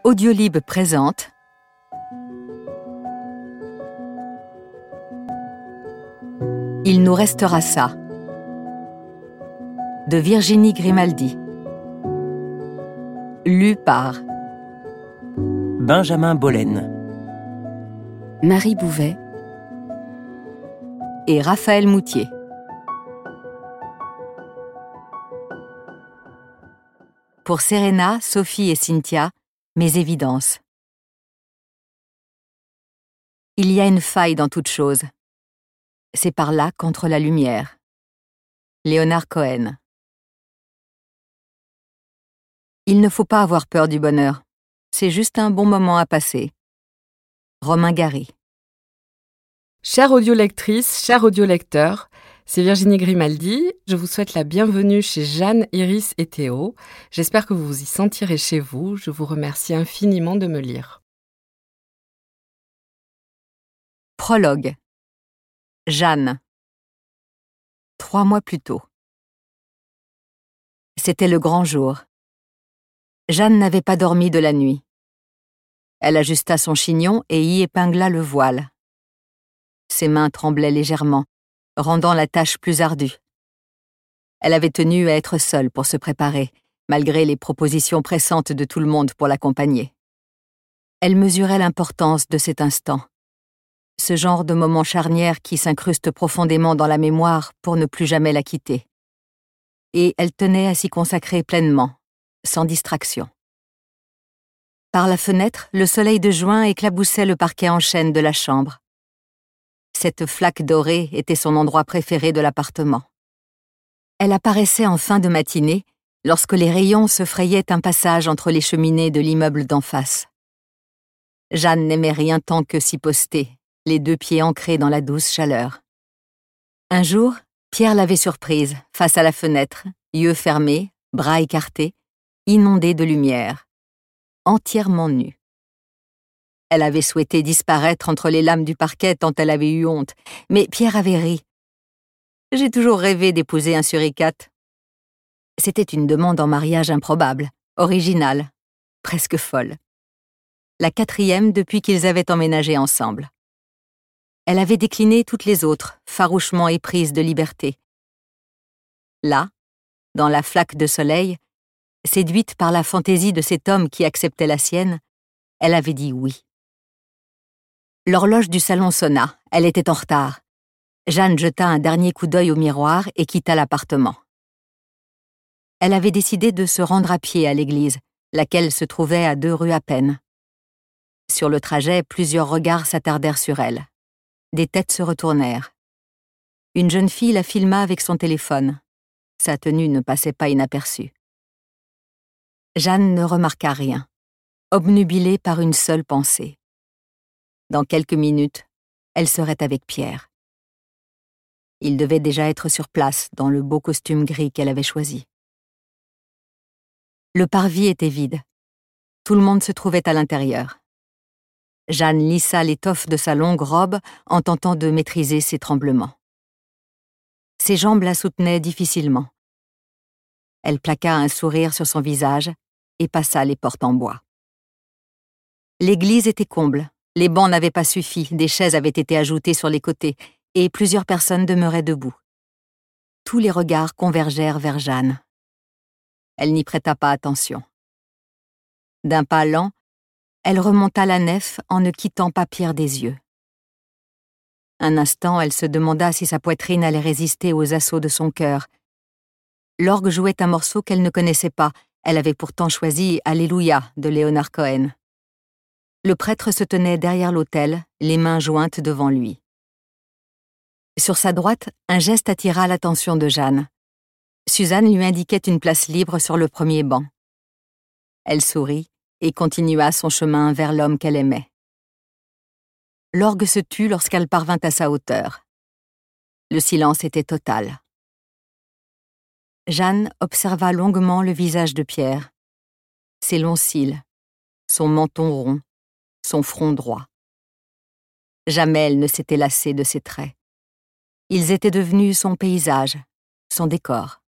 Audiolib présente Il nous restera ça de Virginie Grimaldi. Lu par Benjamin Bollen, Marie Bouvet et Raphaël Moutier. Pour Serena, Sophie et Cynthia, mes évidences. Il y a une faille dans toute chose. C'est par là qu'entre la lumière. Leonard Cohen. Il ne faut pas avoir peur du bonheur. C'est juste un bon moment à passer. Romain Gary. Chère audiolectrice, cher audiolecteur, c'est Virginie Grimaldi. Je vous souhaite la bienvenue chez Jeanne, Iris et Théo. J'espère que vous vous y sentirez chez vous. Je vous remercie infiniment de me lire. Prologue. Jeanne. 3 mois plus tôt. C'était le grand jour. Jeanne n'avait pas dormi de la nuit. Elle ajusta son chignon et y épingla le voile. Ses mains tremblaient légèrement, rendant la tâche plus ardue. Elle avait tenu à être seule pour se préparer, malgré les propositions pressantes de tout le monde pour l'accompagner. Elle mesurait l'importance de cet instant, ce genre de moment charnière qui s'incruste profondément dans la mémoire pour ne plus jamais la quitter. Et elle tenait à s'y consacrer pleinement, sans distraction. Par la fenêtre, le soleil de juin éclaboussait le parquet en chêne de la chambre. Cette flaque dorée était son endroit préféré de l'appartement. Elle apparaissait en fin de matinée, lorsque les rayons se frayaient un passage entre les cheminées de l'immeuble d'en face. Jeanne n'aimait rien tant que s'y poster, les 2 pieds ancrés dans la douce chaleur. Un jour, Pierre l'avait surprise, face à la fenêtre, yeux fermés, bras écartés, inondée de lumière, entièrement nue. Elle avait souhaité disparaître entre les lames du parquet tant elle avait eu honte, mais Pierre avait ri. « J'ai toujours rêvé d'épouser un suricate. » C'était une demande en mariage improbable, originale, presque folle. La 4e depuis qu'ils avaient emménagé ensemble. Elle avait décliné toutes les autres, farouchement éprises de liberté. Là, dans la flaque de soleil, séduite par la fantaisie de cet homme qui acceptait la sienne, elle avait dit oui. L'horloge du salon sonna, elle était en retard. Jeanne jeta un dernier coup d'œil au miroir et quitta l'appartement. Elle avait décidé de se rendre à pied à l'église, laquelle se trouvait à 2 rues à peine. Sur le trajet, plusieurs regards s'attardèrent sur elle. Des têtes se retournèrent. Une jeune fille la filma avec son téléphone. Sa tenue ne passait pas inaperçue. Jeanne ne remarqua rien, obnubilée par une seule pensée. Dans quelques minutes, elle serait avec Pierre. Il devait déjà être sur place dans le beau costume gris qu'elle avait choisi. Le parvis était vide. Tout le monde se trouvait à l'intérieur. Jeanne lissa l'étoffe de sa longue robe en tentant de maîtriser ses tremblements. Ses jambes la soutenaient difficilement. Elle plaqua un sourire sur son visage et passa les portes en bois. L'église était comble. Les bancs n'avaient pas suffi, des chaises avaient été ajoutées sur les côtés, et plusieurs personnes demeuraient debout. Tous les regards convergèrent vers Jeanne. Elle n'y prêta pas attention. D'un pas lent, elle remonta la nef en ne quittant pas Pierre des yeux. Un instant, elle se demanda si sa poitrine allait résister aux assauts de son cœur. L'orgue jouait un morceau qu'elle ne connaissait pas, elle avait pourtant choisi « Alléluia » de Leonard Cohen. Le prêtre se tenait derrière l'autel, les mains jointes devant lui. Sur sa droite, un geste attira l'attention de Jeanne. Suzanne lui indiquait une place libre sur le premier banc. Elle sourit et continua son chemin vers l'homme qu'elle aimait. L'orgue se tut lorsqu'elle parvint à sa hauteur. Le silence était total. Jeanne observa longuement le visage de Pierre, ses longs cils, son menton rond, son front droit. Jamais elle ne s'était lassée de ses traits. Ils étaient devenus son paysage, son décor.